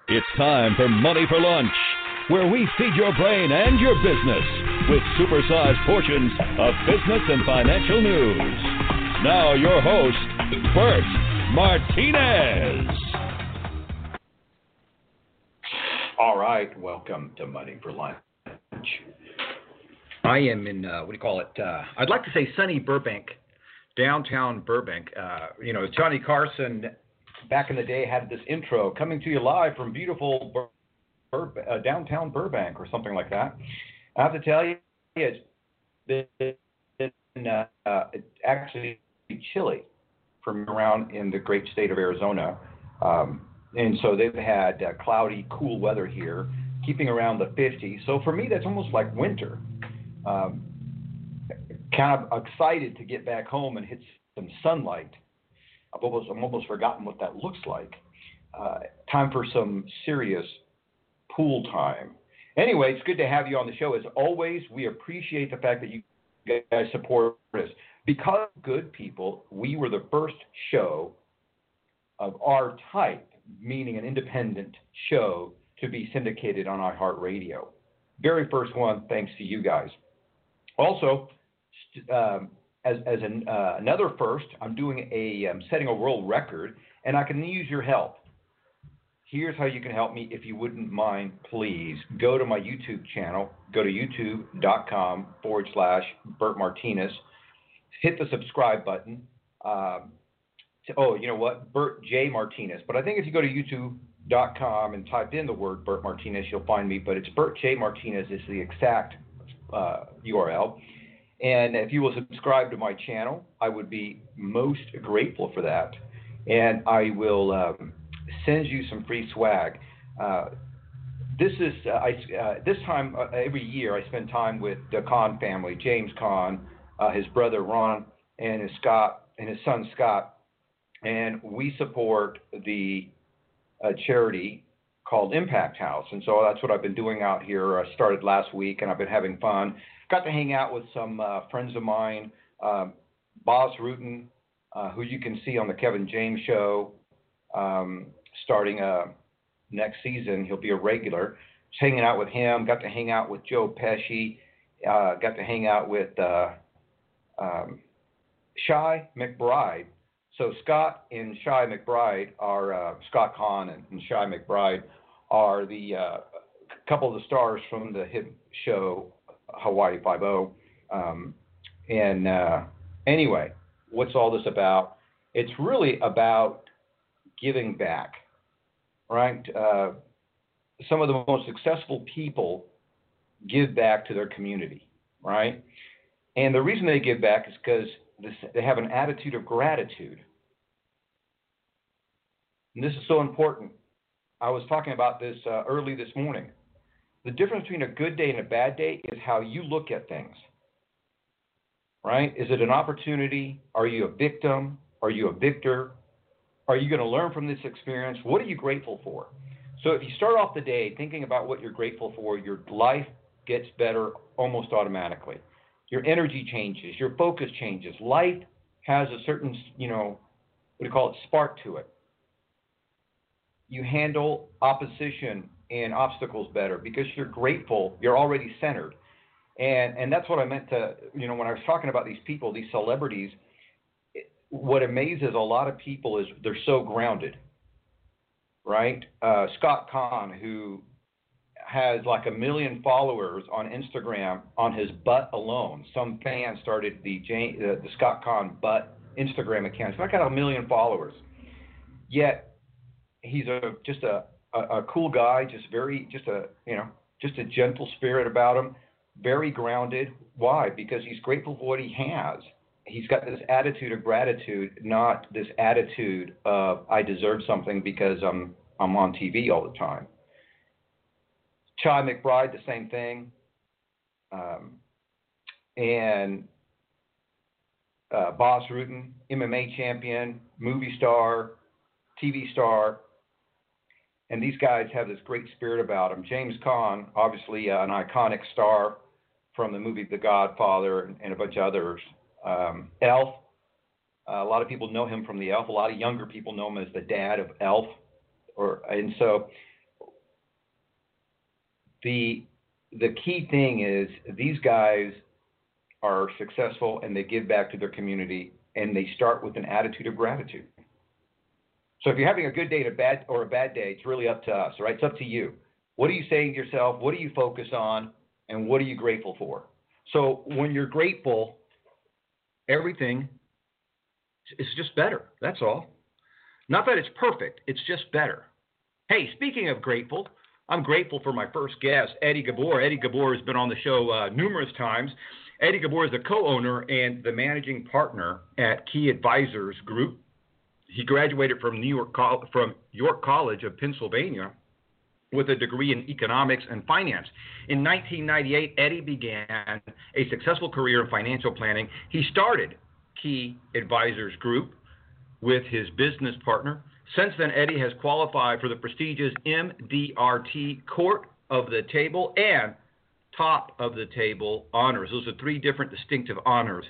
It's time for Money for Lunch, where we feed your brain and your business with supersized portions of business and financial news. Now your host, Bert Martinez. All right, welcome to Money for Lunch. I am in, I'd like to say sunny Burbank, downtown Burbank. Johnny Carson back in the day had this intro, coming to you live from beautiful downtown Burbank or something like that. I have to tell you, it's been actually chilly from around in the great state of Arizona. And so they've had cloudy, cool weather here, keeping around the 50s. So for me, that's almost like winter. Kind of excited to get back home and hit some sunlight. I've almost forgotten what that looks like. Time for some serious pool time. Anyway, it's good to have you on the show. As always, we appreciate the fact that you guys support us. Because good people, we were the first show of our type, meaning an independent show, to be syndicated on iHeartRadio. Very first one, thanks to you guys. Also, another first, I'm setting a world record, and I can use your help. Here's how you can help me, if you wouldn't mind, please. Go to my YouTube channel. Go to youtube.com/Bert Martinez. Hit the subscribe button. You know what? Bert J. Martinez. But I think if you go to youtube.com and type in the word Bert Martinez, you'll find me. But it's Bert J. Martinez is the exact URL. And if you will subscribe to my channel, I would be most grateful for that. And I will send you some free swag. This time every year I spend time with the Kahn family, James Kahn, his brother Ron, and his son Scott, and we support the charity called Impact House. And so that's what I've been doing out here. I started last week, and I've been having fun. Got to hang out with some friends of mine, Boz Rutan, who you can see on the Kevin James Show, starting next season. He'll be a regular. Just hanging out with him. Got to hang out with Joe Pesci. Got to hang out with Shy McBride. So Scott and Shy McBride are Scott Kahn and Shy McBride are the couple of the stars from the hit show Hawaii Five-0. Anyway, what's all this about? It's really about giving back, right? Some of the most successful people give back to their community, right? And the reason they give back is because they have an attitude of gratitude. And this is so important. I was talking about this early this morning. The difference between a good day and a bad day is how you look at things, right? Is it an opportunity? Are you a victim? Are you a victor? Are you going to learn from this experience? What are you grateful for? So if you start off the day thinking about what you're grateful for, your life gets better almost automatically. Your energy changes. Your focus changes. Life has a certain, spark to it. You handle opposition and obstacles better because you're grateful. You're already centered. And that's what I meant to, when I was talking about these people, these celebrities, what amazes a lot of people is they're so grounded, right? Scott Kahn, who has like 1 million followers on Instagram on his butt alone. Some fan started the Scott Kahn butt Instagram account. He's got 1 million followers. Yet he's just a cool guy, just a gentle spirit about him, very grounded. Why? Because he's grateful for what he has. He's got this attitude of gratitude, not this attitude of I deserve something because I'm on TV all the time. Shy McBride, the same thing. And Boz Rutan, MMA champion, movie star, TV star. And these guys have this great spirit about them. James Caan, obviously an iconic star from the movie The Godfather and a bunch of others. Elf, a lot of people know him from the Elf. A lot of younger people know him as the dad of Elf. And so the key thing is these guys are successful and they give back to their community and they start with an attitude of gratitude. So if you're having a good day or a bad day, it's really up to us, right? It's up to you. What are you saying to yourself? What do you focus on? And what are you grateful for? So when you're grateful, everything is just better. That's all. Not that it's perfect. It's just better. Hey, speaking of grateful, I'm grateful for my first guest, Eddie Gabor. Eddie Gabor has been on the show numerous times. Eddie Gabor is the co-owner and the managing partner at Key Advisors Group. He graduated from York College of Pennsylvania with a degree in economics and finance. In 1998, Eddie began a successful career in financial planning. He started Key Advisors Group with his business partner. Since then, Eddie has qualified for the prestigious MDRT Court of the Table and Top of the Table honors. Those are three different distinctive honors.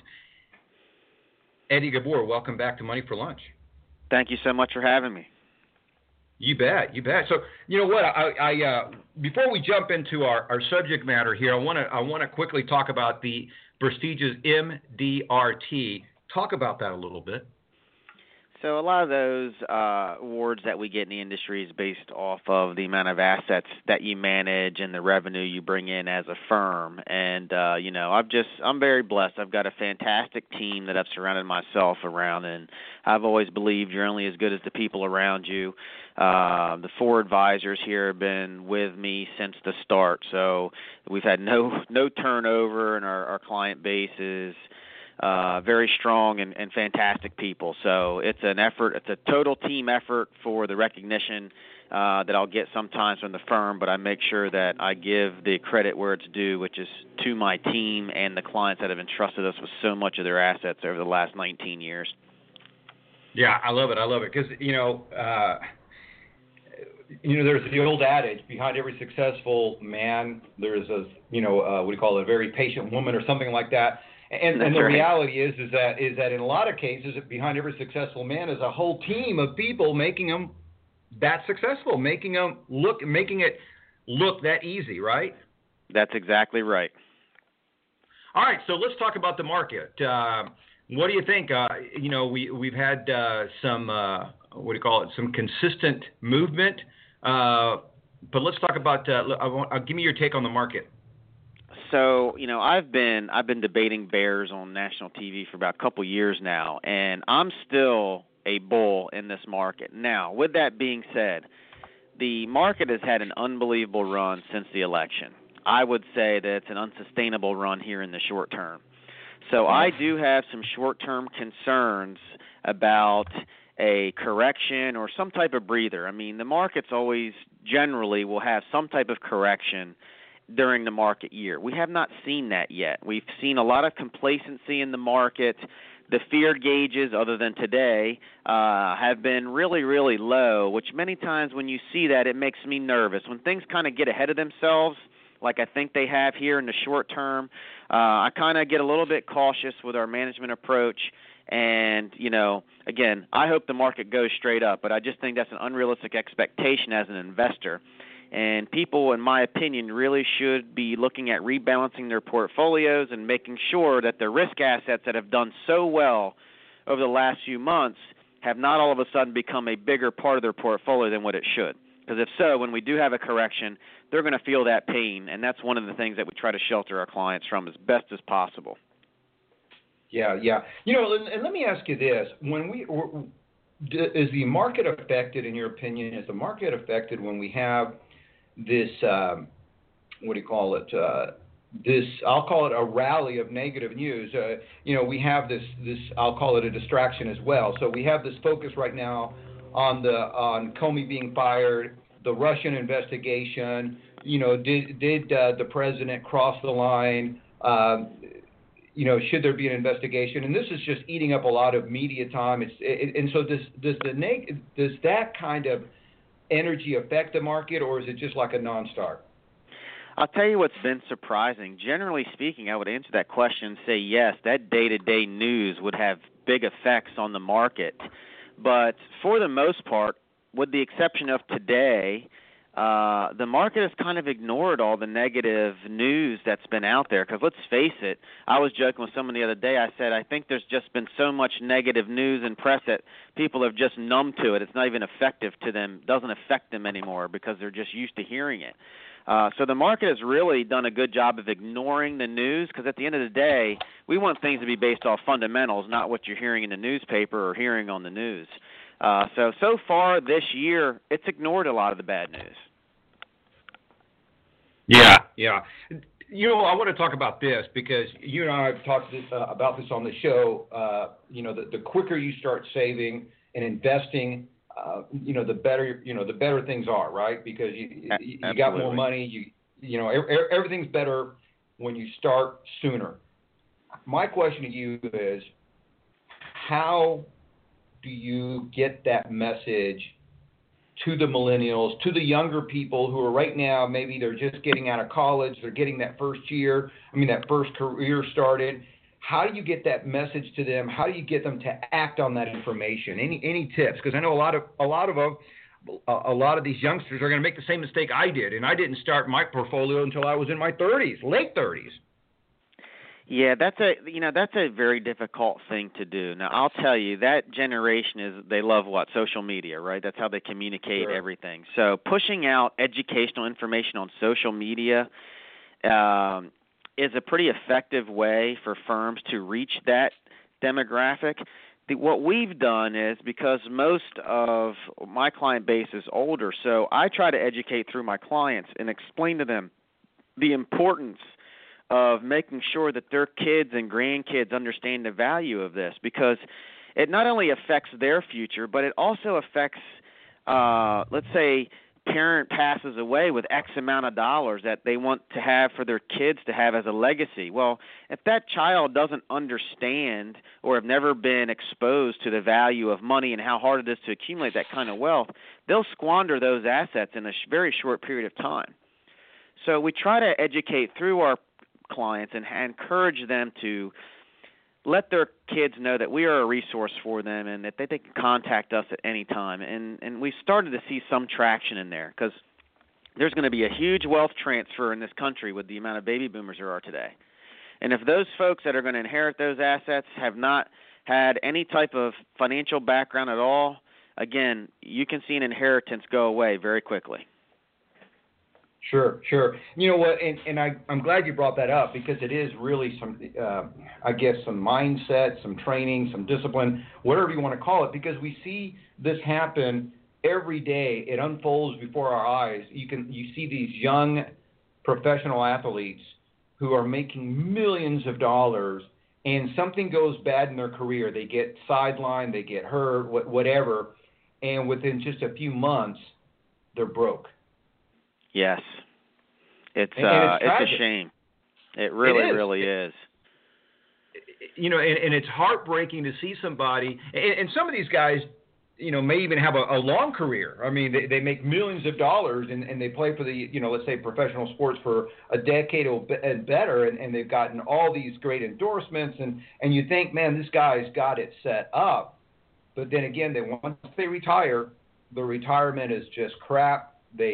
Eddie Gabor, welcome back to Money for Lunch. Thank you so much for having me. You bet. So, you know what? I before we jump into our subject matter here, I want to quickly talk about the prestigious MDRT. Talk about that a little bit. So a lot of those awards that we get in the industry is based off of the amount of assets that you manage and the revenue you bring in as a firm. And I'm very blessed. I've got a fantastic team that I've surrounded myself around, and I've always believed you're only as good as the people around you. The 4 advisors here have been with me since the start, so we've had no turnover, and our client base is very strong and fantastic people. So it's an effort. It's a total team effort for the recognition that I'll get sometimes from the firm, but I make sure that I give the credit where it's due, which is to my team and the clients that have entrusted us with so much of their assets over the last 19 years. Yeah, I love it because, there's the old adage, behind every successful man, there's a very patient woman or something like that. And the reality is that in a lot of cases, behind every successful man is a whole team of people making them that successful, making it look that easy, right? That's exactly right. All right, so let's talk about the market. What do you think? We've had some consistent movement, but let's talk about. Give me your take on the market. So, I've been debating bears on national TV for about a couple years now, and I'm still a bull in this market. Now, with that being said, the market has had an unbelievable run since the election. I would say that it's an unsustainable run here in the short term. So I do have some short-term concerns about a correction or some type of breather. I mean, the markets always generally will have some type of correction during the market year. We have not seen that yet. We've seen a lot of complacency in the market. The fear gauges, other than today, have been really, really low, which many times when you see that, it makes me nervous. When things kind of get ahead of themselves, like I think they have here in the short term, I kind of get a little bit cautious with our management approach. And, again, I hope the market goes straight up, but I just think that's an unrealistic expectation as an investor. And people, in my opinion, really should be looking at rebalancing their portfolios and making sure that their risk assets that have done so well over the last few months have not all of a sudden become a bigger part of their portfolio than what it should. Because if so, when we do have a correction, they're going to feel that pain, and that's one of the things that we try to shelter our clients from as best as possible. Yeah. And let me ask you this. Is the market affected, in your opinion, when we have this, I'll call it a rally of negative news. We have this, I'll call it a distraction as well. So we have this focus right now on Comey being fired, the Russian investigation. Did the president cross the line? Should there be an investigation? And this is just eating up a lot of media time. So does that kind of energy affect the market, or is it just like a non-start? I'll tell you what's been surprising. Generally speaking, I would answer that question and say yes, that day-to-day news would have big effects on the market. But for the most part, with the exception of today, the market has kind of ignored all the negative news that's been out there. Because let's face it, I was joking with someone the other day. I said, I think there's just been so much negative news and press that people have just numb to it. It's not even effective to them, doesn't affect them anymore because they're just used to hearing it. So the market has really done a good job of ignoring the news, because at the end of the day, we want things to be based off fundamentals, not what you're hearing in the newspaper or hearing on the news. So far this year, it's ignored a lot of the bad news. Yeah. You know, I want to talk about this because you and I have talked about this on the show. You know, the quicker you start saving and investing, you know, the better things are, right? Because you got more money. You know, everything's better when you start sooner. My question to you is, how do you get that message to the millennials, to the younger people who are right now, maybe they're just getting out of college, they're getting that first career started. How do you get that message to them? How do you get them to act on that information? Any tips? Because I know a lot of these youngsters are going to make the same mistake I did, and I didn't start my portfolio until I was in my 30s, late 30s. Yeah, that's a very difficult thing to do. Now, I'll tell you, that generation they love what? Social media, right? That's how they communicate everything. So pushing out educational information on social media is a pretty effective way for firms to reach that demographic. What we've done is, because most of my client base is older, so I try to educate through my clients and explain to them the importance of making sure that their kids and grandkids understand the value of this, because it not only affects their future, but it also affects, let's say, parent passes away with X amount of dollars that they want to have for their kids to have as a legacy. Well, if that child doesn't understand or have never been exposed to the value of money and how hard it is to accumulate that kind of wealth, they'll squander those assets in a very short period of time. So we try to educate through our clients and encourage them to let their kids know that we are a resource for them and that they can contact us at any time. And we started to see some traction in there, because there's going to be a huge wealth transfer in this country with the amount of baby boomers there are today. And if those folks that are going to inherit those assets have not had any type of financial background at all, again, you can see an inheritance go away very quickly. Sure. You know what, and I'm glad you brought that up, because it is really some, I guess, some mindset, some training, some discipline, whatever you want to call it, because we see this happen every day. It unfolds before our eyes. You see these young professional athletes who are making millions of dollars, and something goes bad in their career. They get sidelined, they get hurt, whatever, and within just a few months, they're broke. Yes, it's a shame. It really is. You know, and it's heartbreaking to see somebody, and some of these guys, you know, may even have a long career. I mean, they make millions of dollars, and they play for the, you know, let's say professional sports for a decade and better, and they've gotten all these great endorsements, and you think, man, this guy's got it set up. But then again, once they retire, the retirement is just crap.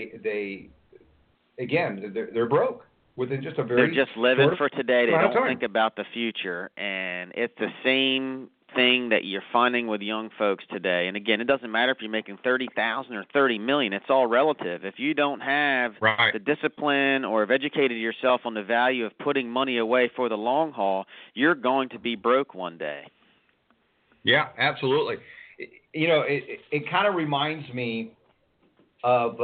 They're broke within just a very. They're just living for today. They don't think about the future, and it's the same thing that you're finding with young folks today. And again, it doesn't matter if you're making $30,000 or $30 million. It's all relative. If you don't have the discipline or have educated yourself on the value of putting money away for the long haul, you're going to be broke one day. Yeah, absolutely. You know, it kind of reminds me of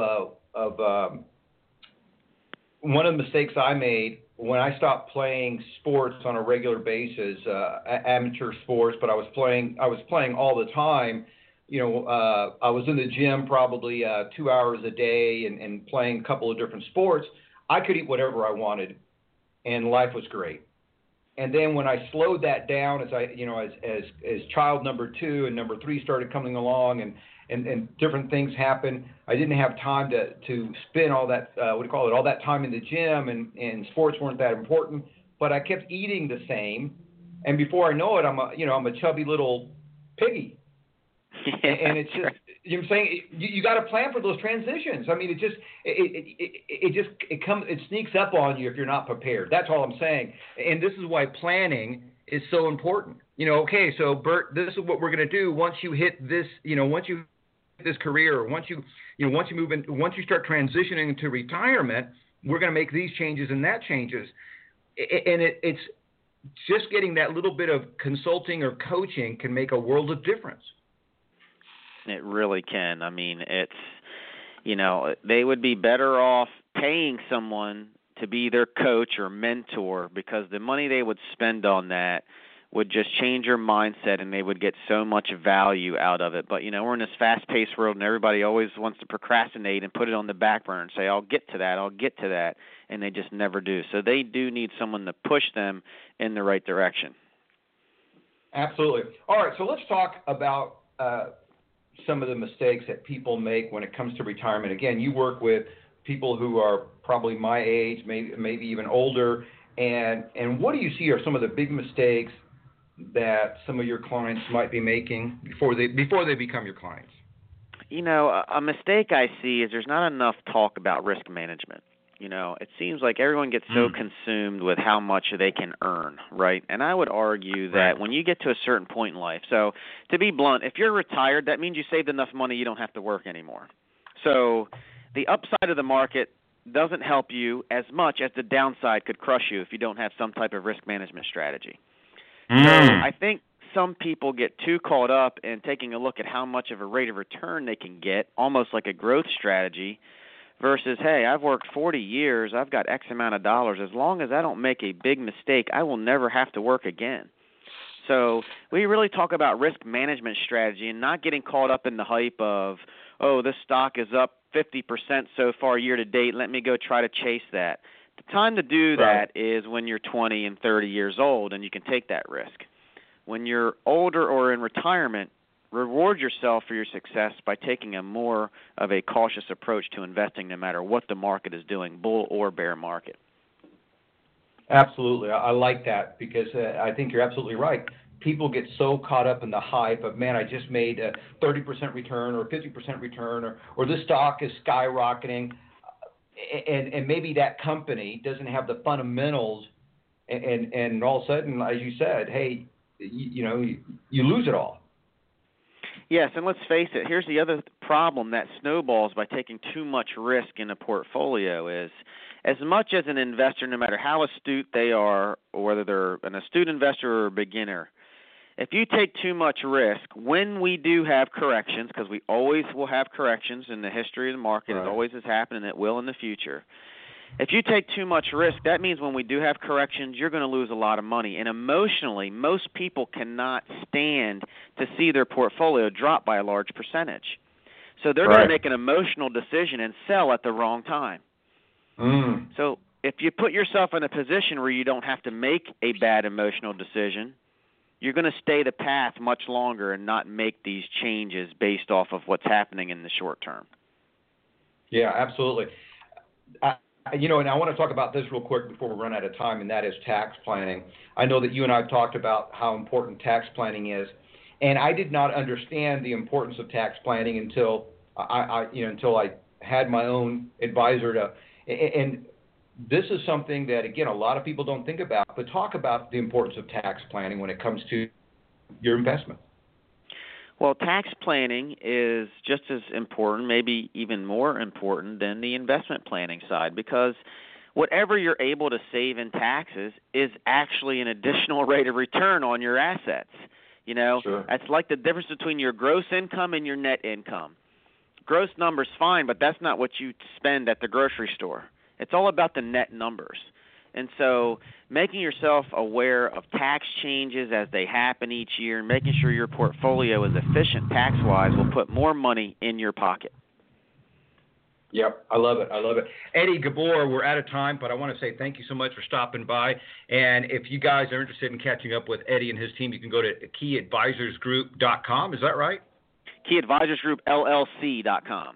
one of the mistakes I made when I stopped playing sports on a regular basis, amateur sports, but I was playing all the time. You know, I was in the gym probably 2 hours a day and playing a couple of different sports. I could eat whatever I wanted, and life was great. And then when I slowed that down, as child number 2 and number 3 started coming along, and different things happened, I didn't have time to spend all that all that time in the gym, and sports weren't that important. But I kept eating the same, and before I know it, I'm a chubby little piggy. Yeah, and it's just You know what I'm saying? You got to plan for those transitions. I mean, it sneaks up on you if you're not prepared. That's all I'm saying. And this is why planning is so important. Okay, so Bert, this is what we're going to do once you hit this, once you hit this career, or once you move in, once you start transitioning into retirement, we're going to make these changes and that changes. And it's just getting that little bit of consulting or coaching can make a world of difference. It really can. I mean, they would be better off paying someone to be their coach or mentor, because the money they would spend on that would just change your mindset and they would get so much value out of it. But, we're in this fast-paced world and everybody always wants to procrastinate and put it on the back burner and say, I'll get to that, and they just never do. So they do need someone to push them in the right direction. Absolutely. All right, so let's talk about some of the mistakes that people make when it comes to retirement. Again, you work with people who are probably my age, maybe even older, and what do you see are some of the big mistakes that some of your clients might be making before they become your clients? A mistake I see is there's not enough talk about risk management. It seems like everyone gets so consumed with how much they can earn, right? And I would argue that when you get to a certain point in life, so to be blunt, if you're retired, that means you saved enough money you don't have to work anymore. So the upside of the market doesn't help you as much as the downside could crush you if you don't have some type of risk management strategy. So I think some people get too caught up in taking a look at how much of a rate of return they can get, almost like a growth strategy, versus, hey, I've worked 40 years, I've got X amount of dollars. As long as I don't make a big mistake, I will never have to work again. So we really talk about risk management strategy and not getting caught up in the hype of, this stock is up 50% so far year to date, let me go try to chase that. The time to do that is when you're 20 and 30 years old and you can take that risk. When you're older or in retirement, reward yourself for your success by taking a more of a cautious approach to investing no matter what the market is doing, bull or bear market. Absolutely. I like that because I think you're absolutely right. People get so caught up in the hype of, man, I just made a 30% return or 50% return or this stock is skyrocketing, and maybe that company doesn't have the fundamentals, and all of a sudden, as you said, hey, you lose it all. Yes, and let's face it, here's the other problem that snowballs by taking too much risk in a portfolio is, as much as an investor, no matter how astute they are, or whether they're an astute investor or a beginner, if you take too much risk, when we do have corrections, because we always will have corrections in the history of the market, it always has happened and it will in the future. If you take too much risk, that means when we do have corrections, you're going to lose a lot of money. And emotionally, most people cannot stand to see their portfolio drop by a large percentage. So they're going to make an emotional decision and sell at the wrong time. So if you put yourself in a position where you don't have to make a bad emotional decision, you're going to stay the path much longer and not make these changes based off of what's happening in the short term. Yeah, absolutely. And I want to talk about this real quick before we run out of time, and that is tax planning. I know that you and I have talked about how important tax planning is, and I did not understand the importance of tax planning until I had my own advisor and this is something that, again, a lot of people don't think about, but talk about the importance of tax planning when it comes to your investment. Well, tax planning is just as important, maybe even more important than the investment planning side, because whatever you're able to save in taxes is actually an additional rate of return on your assets. That's like the difference between your gross income and your net income. Gross number's fine, but that's not what you spend at the grocery store. It's all about the net numbers. And so making yourself aware of tax changes as they happen each year and making sure your portfolio is efficient tax-wise will put more money in your pocket. Yep, I love it. Eddie Gabor, we're out of time, but I want to say thank you so much for stopping by. And if you guys are interested in catching up with Eddie and his team, you can go to keyadvisorsgroup.com. Is that right? keyadvisorsgroupllc.com.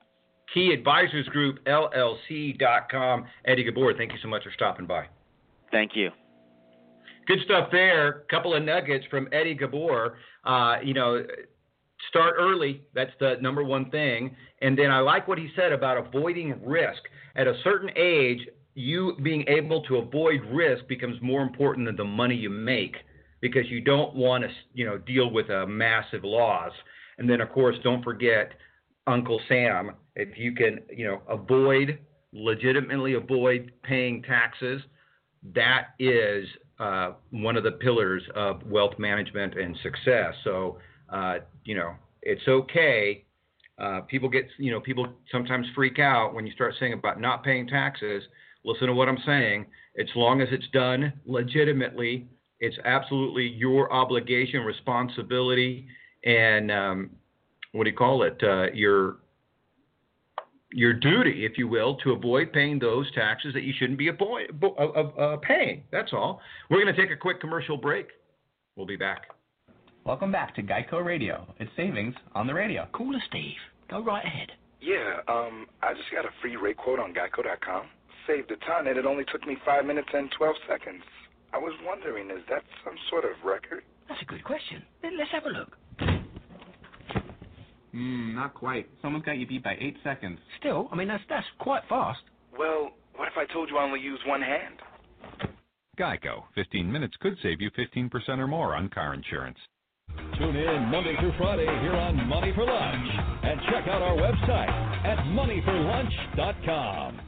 keyadvisorsgroupllc.com. Eddie Gabor, thank you so much for stopping by. Thank you. Good stuff there. Couple of nuggets from Eddie Gabor. start early. That's the number one thing. And then I like what he said about avoiding risk. At a certain age, you being able to avoid risk becomes more important than the money you make, because you don't want to, deal with a massive loss. And then, of course, don't forget Uncle Sam. If you can, legitimately avoid paying taxes, that is one of the pillars of wealth management and success. So, it's okay. People sometimes freak out when you start saying about not paying taxes. Listen to what I'm saying. As long as it's done legitimately, it's absolutely your obligation, responsibility, and your duty, if you will, to avoid paying those taxes that you shouldn't be paying. That's all. We're going to take a quick commercial break. We'll be back. Welcome back to Geico Radio. It's savings on the radio. Caller Steve, go right ahead. Yeah, I just got a free rate quote on Geico.com. Saved a ton, and it only took me 5 minutes and 12 seconds. I was wondering, is that some sort of record? That's a good question. Let's have a look. Not quite. Someone's got you beat by 8 seconds. Still, that's quite fast. Well, what if I told you I only use one hand? Geico. 15 minutes could save you 15% or more on car insurance. Tune in Monday through Friday here on Money for Lunch. And check out our website at moneyforlunch.com.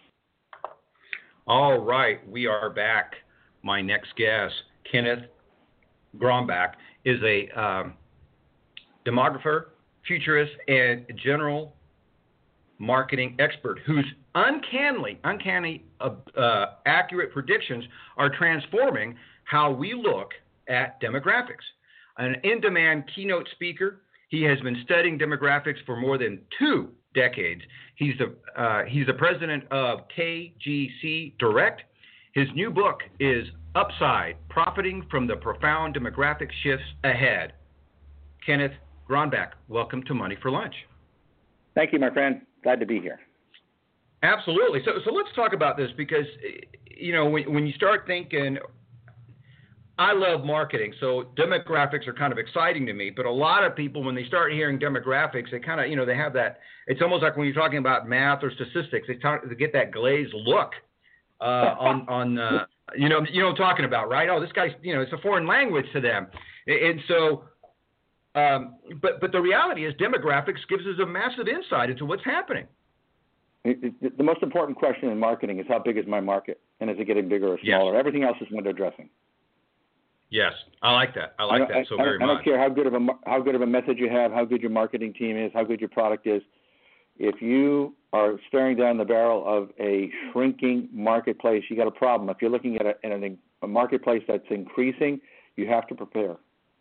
All right, we are back. My next guest, Kenneth Grombach, is a demographer, futurist, and general marketing expert whose uncanny, accurate predictions are transforming how we look at demographics. An in-demand keynote speaker, he has been studying demographics for more than 2 decades. He's the president of KGC Direct. His new book is Upside: Profiting from the Profound Demographic Shifts Ahead. Kenneth Grombach, welcome to Money for Lunch. Thank you, my friend. Glad to be here. Absolutely. So let's talk about this, because, when you start thinking, I love marketing, so demographics are kind of exciting to me. But a lot of people, when they start hearing demographics, they kind of, they have that. It's almost like when you're talking about math or statistics, they get that glazed look on you know what I'm talking about, right? Oh, this guy's, it's a foreign language to them, and so. But the reality is, demographics gives us a massive insight into what's happening. The most important question in marketing is, how big is my market, and is it getting bigger or smaller? Yes. Everything else is window dressing. Yes, I like that. I like that so very much. I don't care how good of a message you have, how good your marketing team is, how good your product is. If you are staring down the barrel of a shrinking marketplace, you got a problem. If you're looking at a marketplace that's increasing, you have to prepare.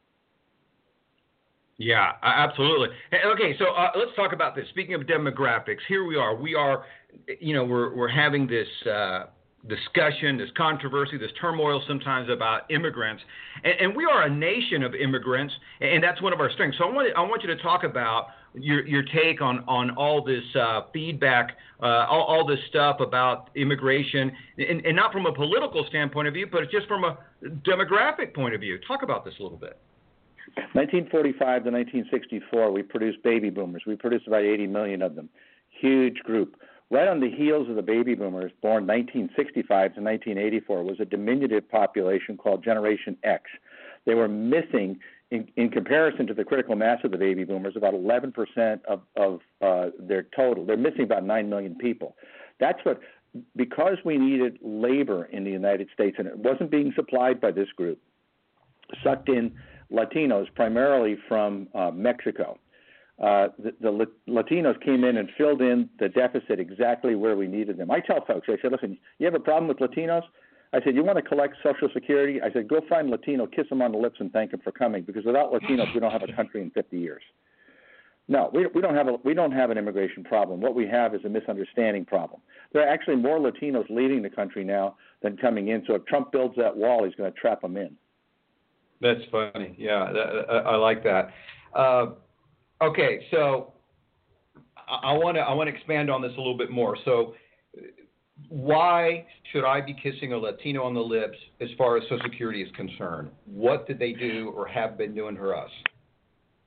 Yeah, absolutely. Okay, so let's talk about this. Speaking of demographics, here we are. We're having this discussion, this controversy, this turmoil sometimes about immigrants, and we are a nation of immigrants, and that's one of our strengths. So I want you to talk about your take on all this feedback, all this stuff about immigration, and not from a political standpoint of view, but just from a demographic point of view. Talk about this a little bit. 1945 to 1964, we produced baby boomers. We produced about 80 million of them. Huge group. Right on the heels of the baby boomers, born 1965 to 1984, was a diminutive population called Generation X. They were missing, in comparison to the critical mass of the baby boomers, about 11% of their total. They're missing about 9 million people. Because we needed labor in the United States, and it wasn't being supplied by this group, sucked in Latinos, primarily from Mexico. The Latinos came in and filled in the deficit exactly where we needed them. I tell folks, I said, listen, you have a problem with Latinos? I said, you want to collect Social Security? I said, go find Latino, kiss them on the lips, and thank them for coming, because without Latinos, we don't have a country in 50 years. No, we don't have an immigration problem. What we have is a misunderstanding problem. There are actually more Latinos leaving the country now than coming in. So if Trump builds that wall, he's going to trap them in. That's funny. Yeah, I like that. Okay, so I want to expand on this a little bit more. So why should I be kissing a Latino on the lips as far as Social Security is concerned? What did they do or have been doing for us?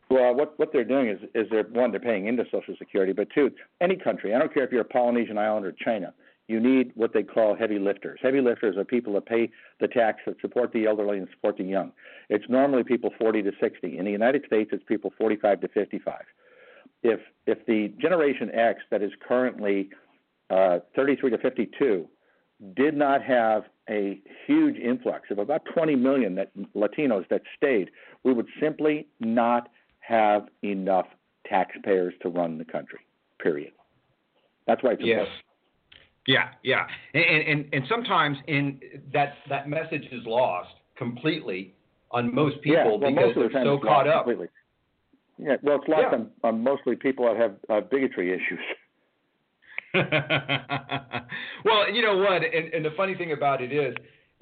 Well, what they're doing is they're paying into Social Security, but two, any country, I don't care if you're a Polynesian island or China, you need what they call heavy lifters. Heavy lifters are people that pay the tax that support the elderly and support the young. It's normally people 40 to 60. In the United States, it's people 45 to 55. If the Generation X that is currently 33 to 52 did not have a huge influx of about 20 million Latinos that stayed, we would simply not have enough taxpayers to run the country, period. That's why it's important. Yeah. And sometimes in that message is lost completely on most people because they're so caught up. Completely. Yeah, well, it's lost on mostly people that have bigotry issues. Well, you know what? And the funny thing about it is,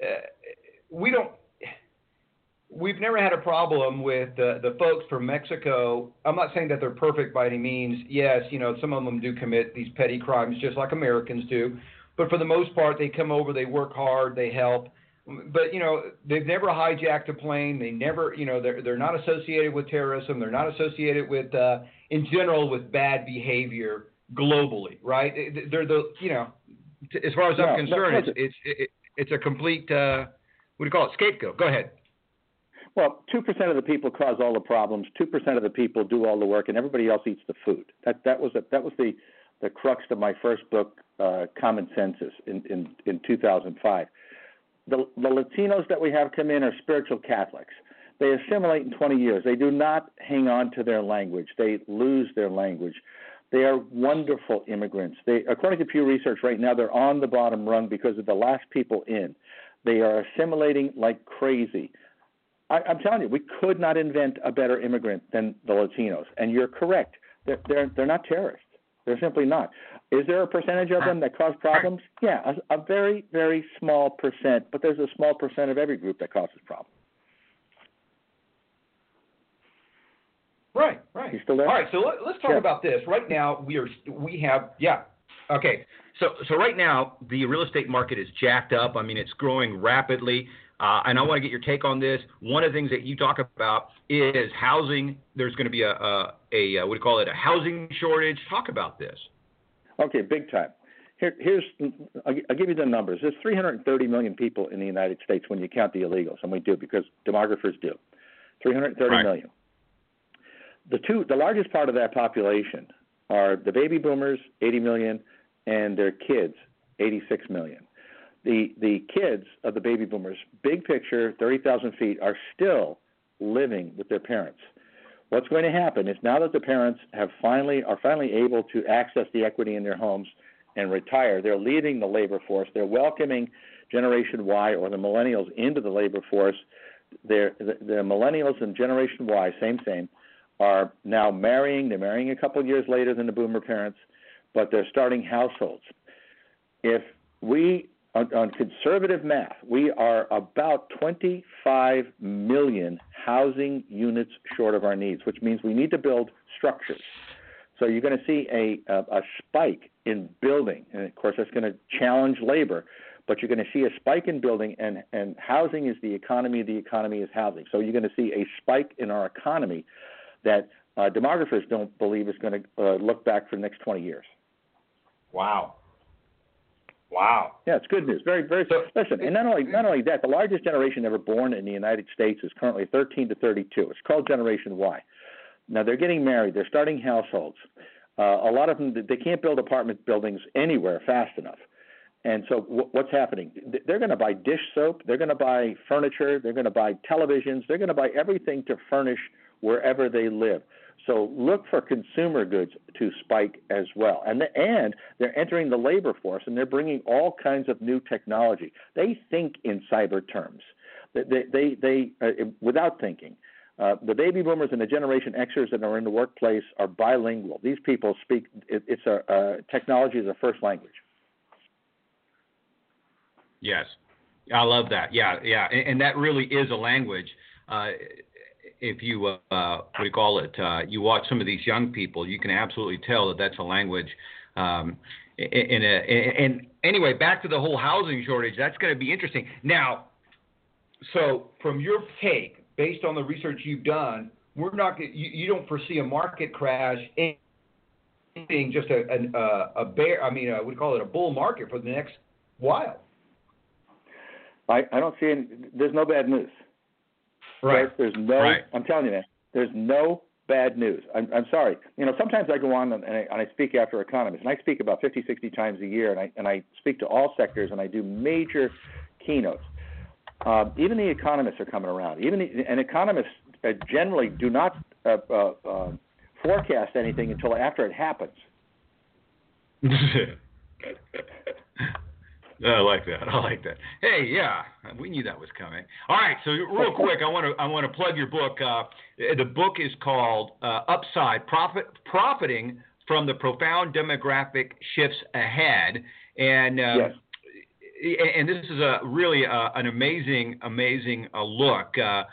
we've never had a problem with the folks from Mexico. I'm not saying that they're perfect by any means. Yes, some of them do commit these petty crimes just like Americans do. But for the most part, they come over, they work hard, they help. But, they've never hijacked a plane. They never, they're not associated with terrorism. They're not associated with, in general, with bad behavior globally, right? They're as far as I'm concerned, it's a complete, what do you call it, scapegoat. Go ahead. Well, 2% of the people cause all the problems. 2% of the people do all the work, and everybody else eats the food. That was the crux of my first book, Common Census, in 2005. The Latinos that we have come in are spiritual Catholics. They assimilate in 20 years. They do not hang on to their language. They lose their language. They are wonderful immigrants. According to Pew Research right now, they're on the bottom rung because of the last people in. They are assimilating like crazy. I'm telling you, we could not invent a better immigrant than the Latinos. And you're correct. They're not terrorists. They're simply not. Is there a percentage of them that cause problems? Yeah, a very, very small percent. But there's a small percent of every group that causes problems. Right. You still there? All right, so let's talk about this. Right now, Okay, so right now, the real estate market is jacked up. I mean, it's growing rapidly. And I want to get your take on this. One of the things that you talk about is housing. There's going to be a housing shortage. Talk about this. Okay, big time. I'll give you the numbers. There's 330 million people in the United States when you count the illegals, and we do because demographers do. 330 million. The largest part of that population are the baby boomers, 80 million, and their kids, 86 million. The kids of the baby boomers, big picture, 30,000 feet, are still living with their parents. What's going to happen is now that the parents are finally able to access the equity in their homes and retire, they're leaving the labor force. They're welcoming Generation Y or the millennials into the labor force. The millennials and Generation Y, same, are now marrying. They're marrying a couple of years later than the boomer parents, but they're starting households. If we on conservative math, we are about 25 million housing units short of our needs, which means we need to build structures. So you're going to see a spike in building, and of course that's going to challenge labor, but you're going to see a spike in building, and housing is the economy is housing. So you're going to see a spike in our economy that demographers don't believe is going to look back for the next 20 years. Wow. Yeah, it's good news. Very, very. Listen, and not only that, the largest generation ever born in the United States is currently 13 to 32. It's called Generation Y. Now they're getting married. They're starting households. A lot of them, they can't build apartment buildings anywhere fast enough. And so what's happening? They're going to buy dish soap. They're going to buy furniture. They're going to buy televisions. They're going to buy everything to furnish wherever they live. So look for consumer goods to spike as well. And they're entering the labor force, and they're bringing all kinds of new technology. They think in cyber terms. They without thinking. The baby boomers and the Generation Xers that are in the workplace are bilingual. These people speak. Technology is a first language. Yes, I love that. Yeah, and that really is a language. If you you watch some of these young people, you can absolutely tell that that's a language. And anyway, back to the whole housing shortage. That's going to be interesting. Now, so from your take, based on the research you've done, we're not. You don't foresee a market crash being just a bear. I mean, we call it a bull market for the next while. I don't see any. There's no bad news. Right. There's no. Right. I'm telling you, man. There's no bad news. I'm sorry. Sometimes I go on and I speak after economists, and I speak about 50, 60 times a year, and I speak to all sectors, and I do major keynotes. Even the economists are coming around. And economists generally do not forecast anything until after it happens. I like that. Hey, yeah, we knew that was coming. All right, so real quick, I want to plug your book. The book is called Upside: Profiting from the Profound Demographic Shifts Ahead, and yes. And this is really an amazing look.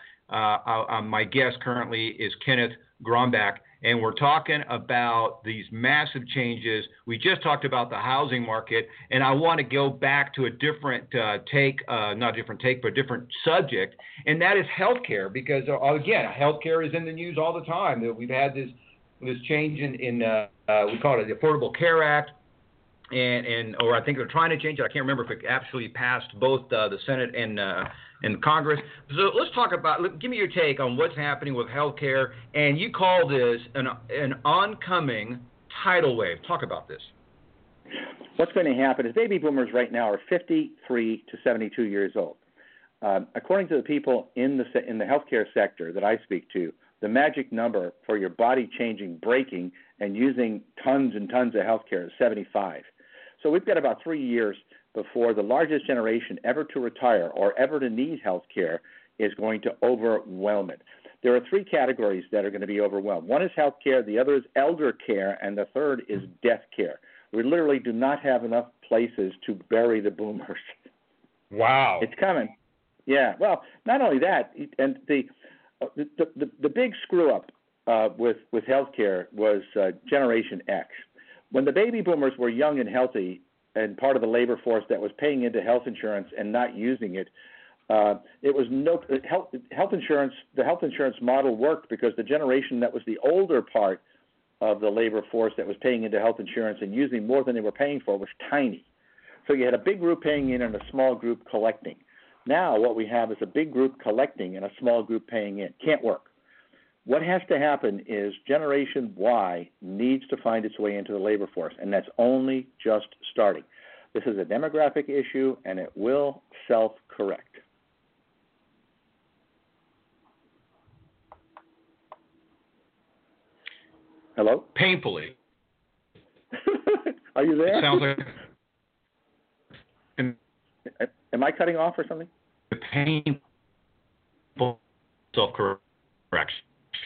My guest currently is Kenneth Grombach. And we're talking about these massive changes. We just talked about the housing market, and I want to go back to a different not a different take, but a different subject, and that is healthcare. Because again, healthcare is in the news all the time. We've had this change in we call it the Affordable Care Act, or I think they're trying to change it. I can't remember if it actually passed both the Senate and Congress. So let's talk about. Give me your take on what's happening with healthcare, and you call this an oncoming tidal wave. Talk about this. What's going to happen is baby boomers right now are 53 to 72 years old. According to the people in the healthcare sector that I speak to, the magic number for your body changing, breaking, and using tons and tons of healthcare is 75. So we've got about 3 years before the largest generation ever to retire or ever to need health care is going to overwhelm it. There are three categories that are going to be overwhelmed. One is health care, the other is elder care, and the third is death care. We literally do not have enough places to bury the boomers. Wow. It's coming. Yeah. Well, not only that, and the big screw-up with health care was Generation X. When the baby boomers were young and healthy, and part of the labor force that was paying into health insurance and not using it, it was health insurance. The health insurance model worked because the generation that was the older part of the labor force that was paying into health insurance and using more than they were paying for was tiny. So you had a big group paying in and a small group collecting. Now what we have is a big group collecting and a small group paying in. Can't work. What has to happen is Generation Y needs to find its way into the labor force, and that's only just starting. This is a demographic issue, and it will self-correct. Hello? Painfully. Are you there? It sounds like... Am I cutting off or something? Painful self-correction.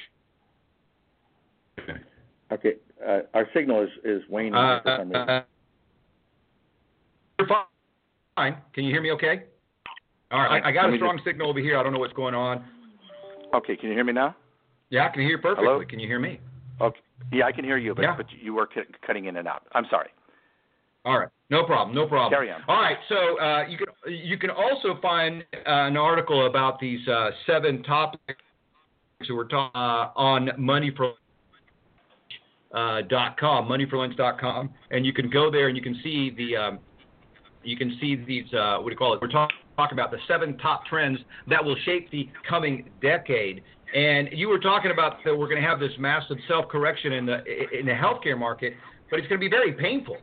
Okay, our signal is waning for some reason. You're fine. Can you hear me okay? All right, I got a strong signal over here. I don't know what's going on. Okay, can you hear me now? Yeah, I can hear you perfectly. Hello? Can you hear me? Okay. Yeah, I can hear you, but you were cutting in and out. I'm sorry. All right, no problem. Carry on. All right, so you can also find an article about these 7 topics that we're talking on moneyforlunch.com, and you can go there and you can see these what do you call it? We're talking about the 7 top trends that will shape the coming decade. And you were talking about that we're going to have this massive self-correction in the healthcare market, but it's going to be very painful.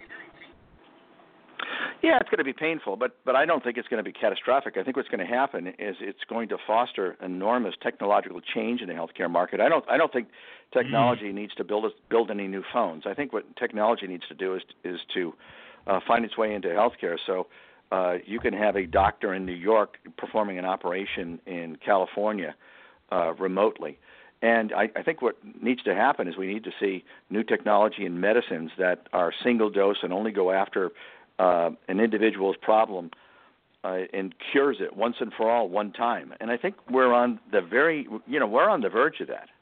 Yeah, it's going to be painful, but I don't think it's going to be catastrophic. I think what's going to happen is it's going to foster enormous technological change in the healthcare market. I don't think technology needs to build any new phones. I think what technology needs to do is to find its way into healthcare. So you can have a doctor in New York performing an operation in California remotely. And I think what needs to happen is we need to see new technology in medicines that are single dose and only go after an individual's problem and cures it once and for all, one time. And I think we're on the verge of that.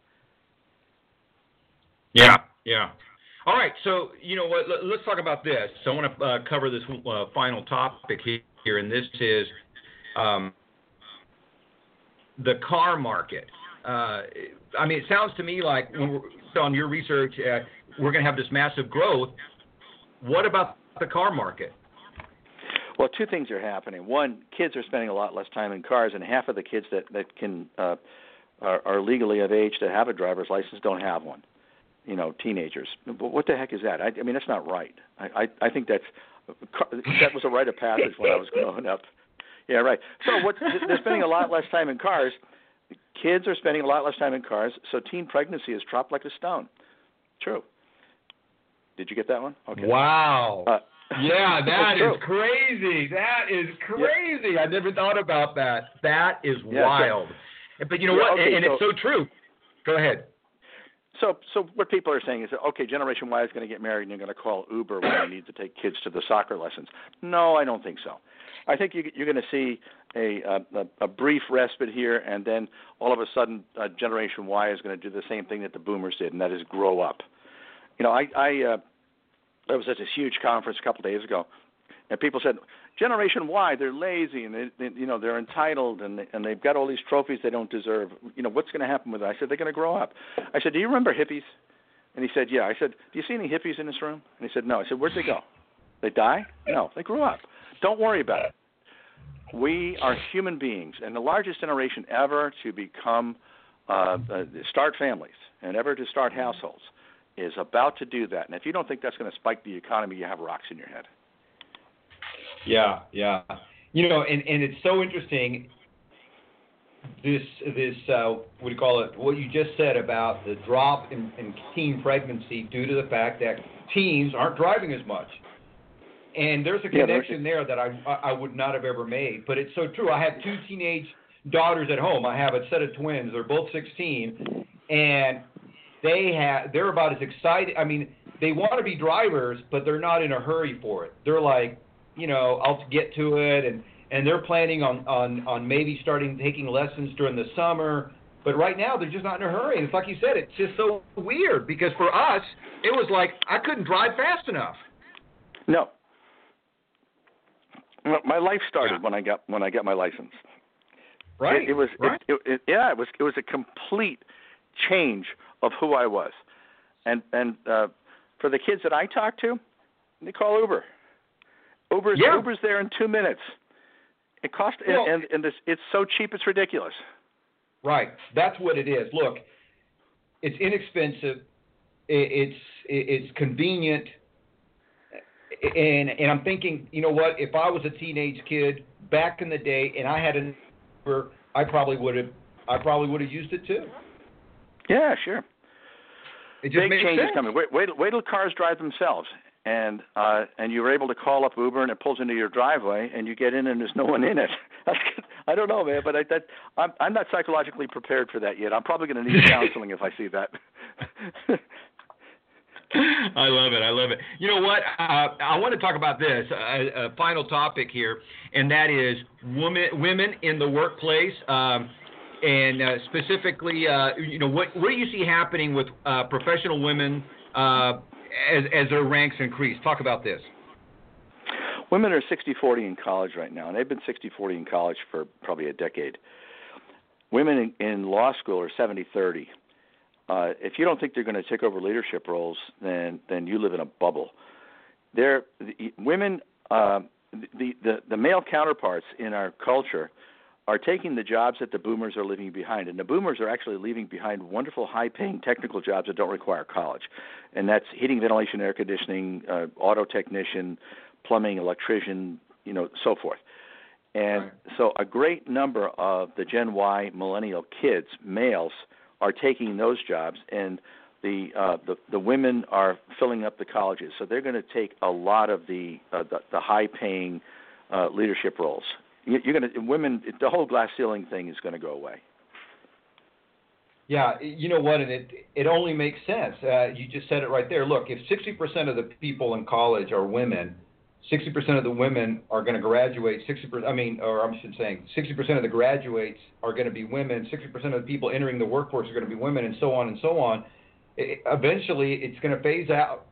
Yeah. All right, so you know what? Let's talk about this. So I want to cover this final topic here, and this is the car market. I mean, it sounds to me like when we're on your research, we're going to have this massive growth. What about the car market? Well, two things are happening. One, kids are spending a lot less time in cars, and half of the kids that can are legally of age to have a driver's license don't have one. You know, teenagers. But what the heck is that? I mean, that's not right. I think that was a rite of passage when I was growing up. Yeah, right. So they're spending a lot less time in cars. Kids are spending a lot less time in cars, so teen pregnancy has dropped like a stone. True. Did you get that one? Okay. Wow. Yeah, that is crazy. That is crazy. I never thought about that. That is wild. But you know what? Okay, and it's so true. Go ahead. So what people are saying is that, okay, Generation Y is going to get married and they're going to call Uber when they need to take kids to the soccer lessons. No, I don't think so. I think you're going to see a brief respite here, and then all of a sudden Generation Y is going to do the same thing that the Boomers did, and that is grow up. You know, I was at this huge conference a couple of days ago, and people said, Generation Y, they're lazy, and they're entitled, and they've got all these trophies they don't deserve. You know, what's going to happen with them? I said, they're going to grow up. I said, do you remember hippies? And he said, yeah. I said, do you see any hippies in this room? And he said, no. I said, where'd they go? They die? No, they grew up. Don't worry about it. We are human beings, and the largest generation ever to become start families and ever to start households is about to do that. And if you don't think that's going to spike the economy, you have rocks in your head. Yeah. You know, and it's so interesting, this what do you call it, what you just said about the drop in teen pregnancy due to the fact that teens aren't driving as much. And there's a connection there that I would not have ever made. But it's so true. I have two teenage daughters at home. I have a set of twins. They're both 16. And they're about as excited. I mean, they want to be drivers, but they're not in a hurry for it. They're like, you know, I'll get to it. And they're planning on maybe taking lessons during the summer. But right now, they're just not in a hurry. And it's like you said, it's just so weird. Because for us, it was like I couldn't drive fast enough. No. My life started when I got my license. Right. It was a complete change of who I was, and for the kids that I talk to, they call Uber. Uber's there in 2 minutes. It costs and it's so cheap it's ridiculous. Right. That's what it is. Look, it's inexpensive. It's convenient. And I'm thinking, you know what? If I was a teenage kid back in the day and I had an Uber, I probably would have used it too. Yeah, sure. It just big changes coming. Wait till cars drive themselves, and you're able to call up Uber and it pulls into your driveway and you get in and there's no one in it. I don't know, man, but I'm not psychologically prepared for that yet. I'm probably going to need counseling if I see that. I love it. You know what? I want to talk about this, a final topic here, and that is women in the workplace, and specifically, you know, what do you see happening with professional women as their ranks increase? Talk about this. Women are 60-40 in college right now, and they've been 60-40 in college for probably a decade. Women in law school are 70-30. If you don't think they're going to take over leadership roles, then you live in a bubble. Women, the male counterparts in our culture are taking the jobs that the boomers are leaving behind, and the boomers are actually leaving behind wonderful, high-paying technical jobs that don't require college, and that's heating, ventilation, air conditioning, auto technician, plumbing, electrician, you know, so forth. And so a great number of the Gen Y millennial kids, males, are taking those jobs, and the women are filling up the colleges. So they're going to take a lot of the high-paying leadership roles. Women, the whole glass ceiling thing is going to go away. Yeah, you know what, and it only makes sense. You just said it right there. Look, if 60% of the people in college are women, 60% of the women are going to graduate. 60% of the graduates are going to be women. 60% of the people entering the workforce are going to be women, and so on and so on. Eventually, it's going to phase out.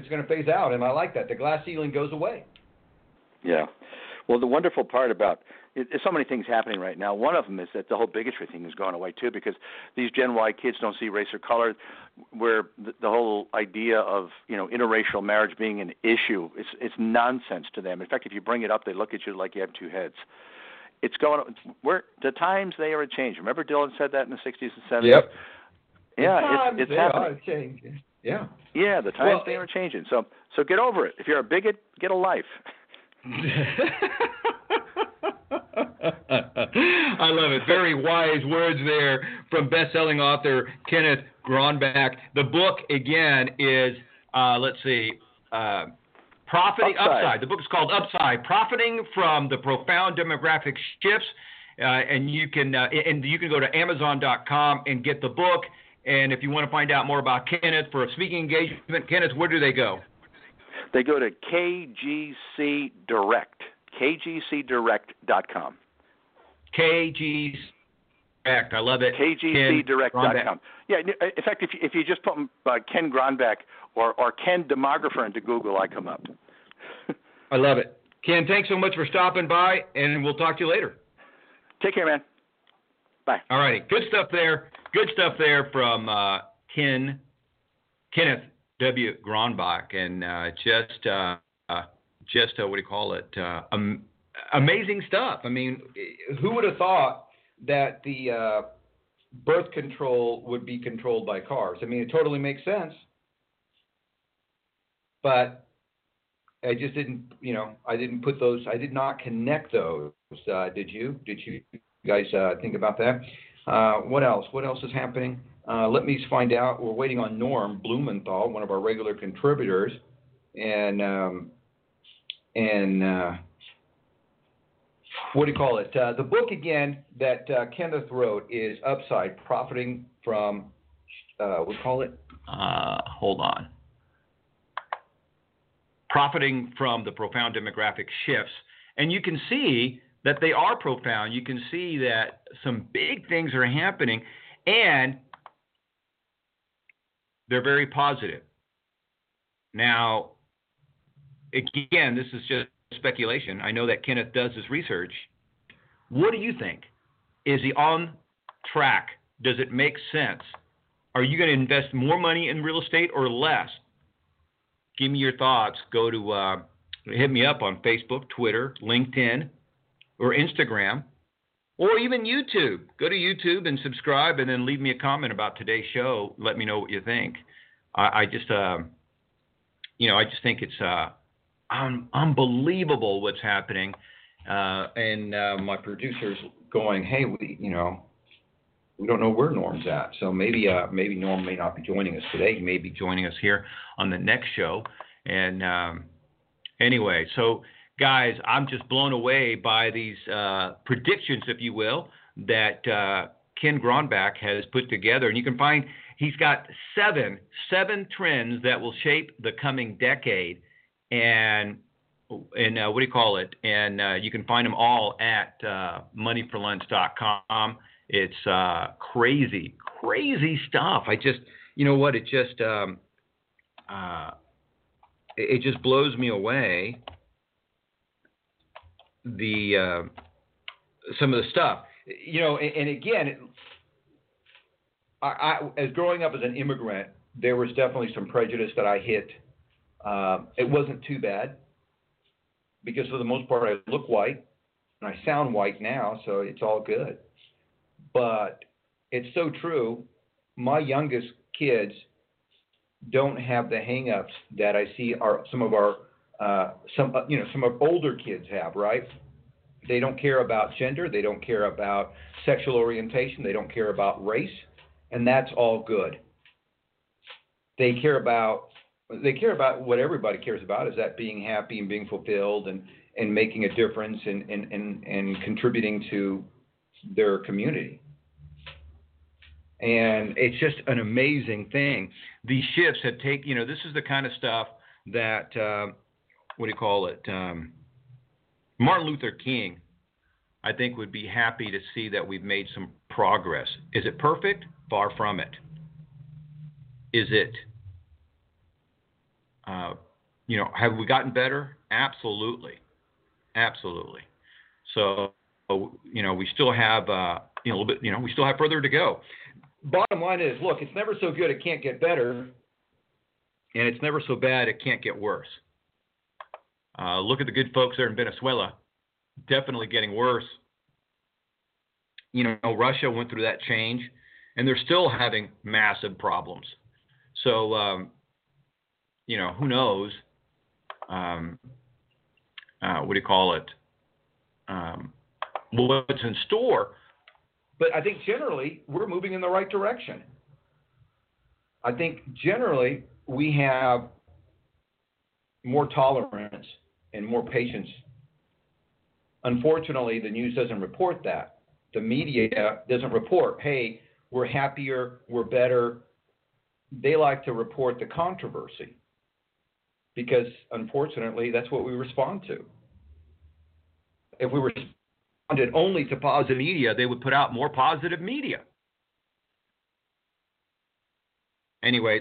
And I like that. The glass ceiling goes away. Yeah. Well, the wonderful part about there's so many things happening right now. One of them is that the whole bigotry thing is going away too, because these Gen Y kids don't see race or color, where the whole idea of interracial marriage being an issue, it's nonsense to them. In fact, if you bring it up, they look at you like you have two heads. It's going. The times they are changing. Remember Dylan said that in the 60s and 70s. Yep. Yeah, it's happening. Changing. Yeah. Yeah, the times they are changing. So get over it. If you're a bigot, get a life. I love it. Very wise words there from best-selling author Kenneth Gronbach. The book, again, is, Profiting Upside. The book is called Upside, Profiting from the Profound Demographic Shifts. And you can go to Amazon.com and get the book. And if you want to find out more about Kenneth for a speaking engagement, Kenneth, where do they go? They go to KGC Direct, KGCdirect.com. KGC Direct, I love it. KGCdirect.com. Yeah, in fact, if you just put Ken Gronbach or Ken Demographer into Google, I come up. I love it. Ken, thanks so much for stopping by, and we'll talk to you later. Take care, man. Bye. All righty. Good stuff there. Good stuff there from Kenneth W. Gronbach, and amazing stuff. I mean, who would have thought that the birth control would be controlled by cars? I mean, it totally makes sense, but I just didn't. I didn't put those. I did not connect those. Did you? Did you guys think about that? What else? What else is happening? Let me find out. We're waiting on Norm Blumenthal, one of our regular contributors, and what do you call it? The book again that Kenneth wrote is Upside: Profiting from. What do you call it? Hold on. Profiting from the Profound Demographic Shifts, and you can see that they are profound. You can see that some big things are happening, and they're very positive. Now, again, this is just speculation. I know that Kenneth does his research. What do you think? Is he on track? Does it make sense? Are you going to invest more money in real estate or less? Give me your thoughts. Go to hit me up on Facebook, Twitter, LinkedIn, or Instagram, or even YouTube. Go to YouTube and subscribe, and then leave me a comment about today's show. Let me know what you think. I just think it's unbelievable what's happening. And my producer's going, hey, we don't know where Norm's at. So maybe Norm may not be joining us today. He may be joining us here on the next show. And anyway, so guys, I'm just blown away by these predictions, if you will, that Ken Gronbach has put together. And you can find he's got seven trends that will shape the coming decade. And what do you call it? And you can find them all at moneyforlunch.com. It's crazy stuff. I just, it just blows me away. Some of the stuff, and again, I as growing up as an immigrant, there was definitely some prejudice that I hit. It wasn't too bad because for the most part I look white and I sound white now, so it's all good. But it's so true. My youngest kids don't have the hang-ups that I see some of our older kids have, right? They don't care about gender. They don't care about sexual orientation. They don't care about race. And that's all good. They care about what everybody cares about, is that being happy and being fulfilled and making a difference and contributing to their community. And it's just an amazing thing. These shifts have taken, this is the kind of stuff that, Martin Luther King, I think, would be happy to see that we've made some progress. Is it perfect? Far from it. Is it, have we gotten better? Absolutely. Absolutely. So we still have a little bit. We still have further to go. Bottom line is, look, it's never so good it can't get better, and it's never so bad it can't get worse. Look at the good folks there in Venezuela, definitely getting worse. Russia went through that change, and they're still having massive problems. So, who knows? What do you call it? What's in store? But I think generally we're moving in the right direction. I think generally we have more tolerance and more patience. Unfortunately, the news doesn't report that. The media doesn't report, hey, we're happier, we're better. They like to report the controversy because, unfortunately, that's what we respond to. If we responded only to positive media, they would put out more positive media. Anyway,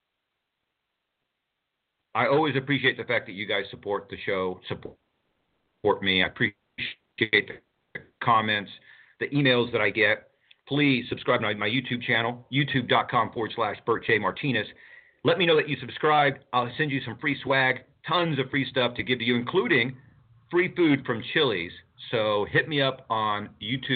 I always appreciate the fact that you guys support the show, support me. I appreciate the comments, the emails that I get. Please subscribe to my YouTube channel, youtube.com/Bert J. Martinez. Let me know that you subscribed. I'll send you some free swag, tons of free stuff to give to you, including free food from Chili's. So hit me up on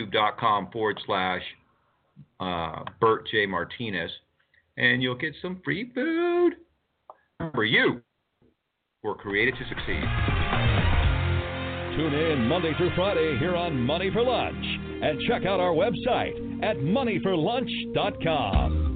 youtube.com/Bert J. Martinez, and you'll get some free food. For you, we're created to succeed. Tune in Monday through Friday here on Money for Lunch, and check out our website at moneyforlunch.com.